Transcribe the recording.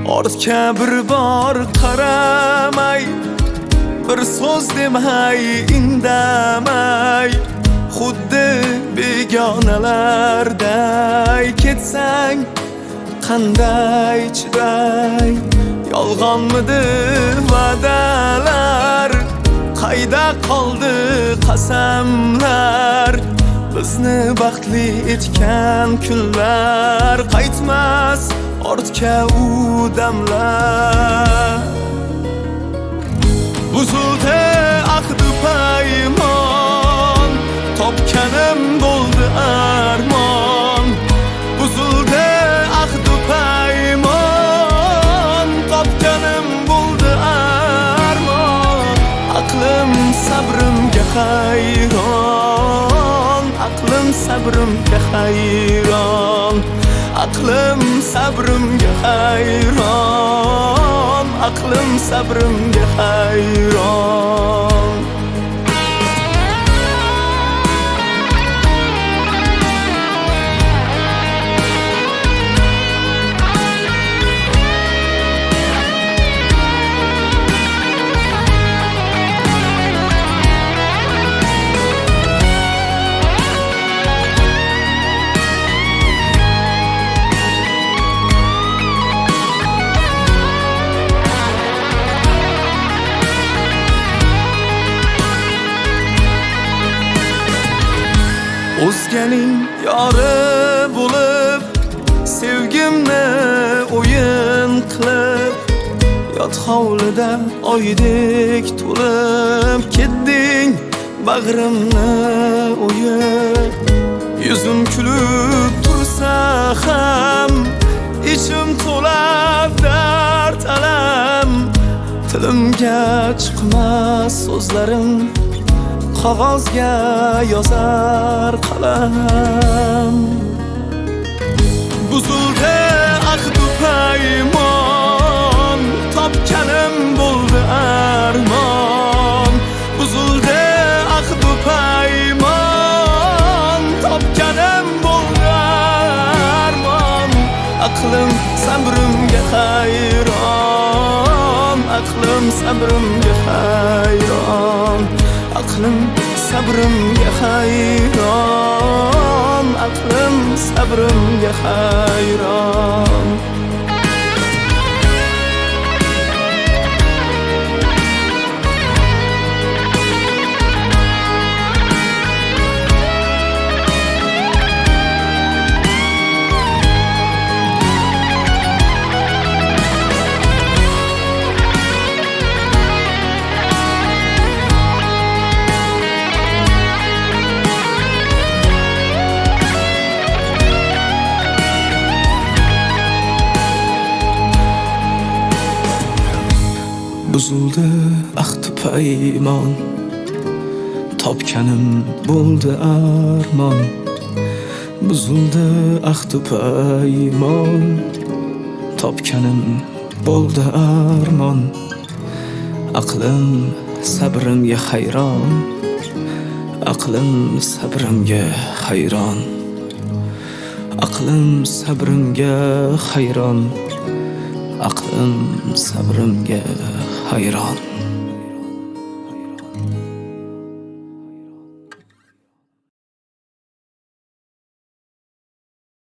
ortga bir bor qaramay, bir so'z demay, indamay, xuddi begonalarday ketsang qanday chiday? Yolg'onmidi va'dalar, qayda qoldi qasamlar? Bizni baxtli etgan kunlar, qaytmas ortga u damlar. Buzildi ahdi paymon, topganim bo'ldi armon. Buzildi ahdi paymon, topganim bo'ldi armon. Aqlim sabrimga hayron, aqlim sabrimga hayron, aqlim sabrimga hayron, aqlim sabrimga hayron. O'zganing yori bo'lib, sevgimni o'yin qilib, yot hovlida oydek to'lib ketding bag'rimni o'yib. Yuzim kulib tursa ham, ichim to'la dard alam. Tilimga chiqmas so'zlarim, qog'ozga yozar qalam. Buzildi ahdi paymon, topganim bo'ldi armon. Buzildi ahdi paymon, topganim bo'ldi armon. Aqlim sabrimga hayron, aqlim sabrimga hayron, aqlim sabrimga hayron, aqlim sabrimga hayron. Buzildi ahdi paymon, topganim bo'ldi armon. Buzildi ahdi paymon, topganim bo'ldi armon. Aqlim sabrimga hayron, aqlim sabrimga hayron, aqlim sabrimga hayron, aqlim sabrimga hayron.